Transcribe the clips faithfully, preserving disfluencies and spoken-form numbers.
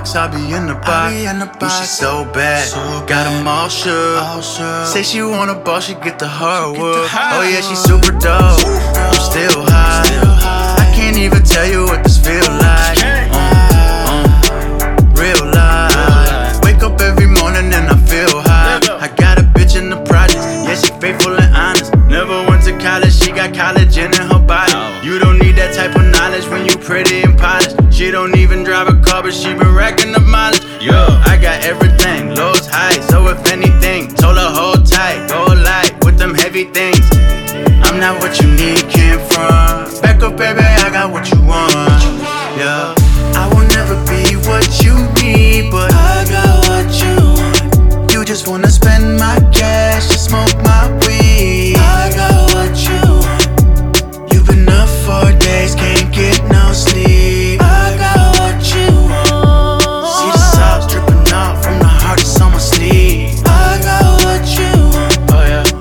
box, I be in the box. Ooh, she so bad, got them all shook. Say she want a ball, she get the hardwood. Oh yeah, she super dope, I'm still high. I can't even tell you what this feel like. uh, uh, Real life. Wake up every morning and I feel high. I got a bitch in the projects, yeah, she faithful and honest. Never went to college, she got collagen in her body. You don't need that type of knowledge when you pretty and polished. She don't even drive a car, but she been racking up mileage. Yeah, I got everything, lows, highs. So if anything, told her hold tight, go light with them heavy things. I'm not what you need, came from. Back up, baby, I got what you want. Yeah, I will never be what you need, but I got what you want. You just wanna spend my cash to smoke my weed. I got what you want. You've been up for days, can't get no sleep. I got what you want. See the sobs dripping out from the heart that's on my sleeve. I got what you want. Oh yeah.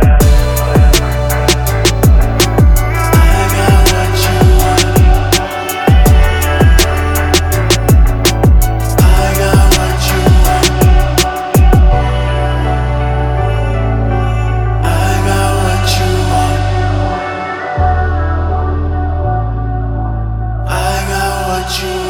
I got what you want. I got what you want. I got what you want. I got what you want.